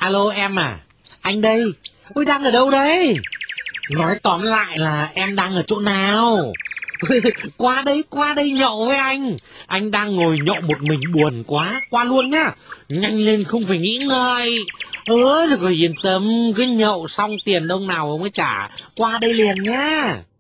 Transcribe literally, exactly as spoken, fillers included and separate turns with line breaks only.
Alo em à, anh đây. Ôi đang ở đâu đấy? Nói tóm lại là em đang ở chỗ nào? Qua đây, qua đây nhậu với anh. Anh đang ngồi nhậu một mình buồn quá, qua luôn nhá. Nhanh lên không phải nghĩ ngợi. Ơ, được rồi yên tâm, cứ nhậu xong tiền đông nào ông ấy trả. Qua đây liền nhá.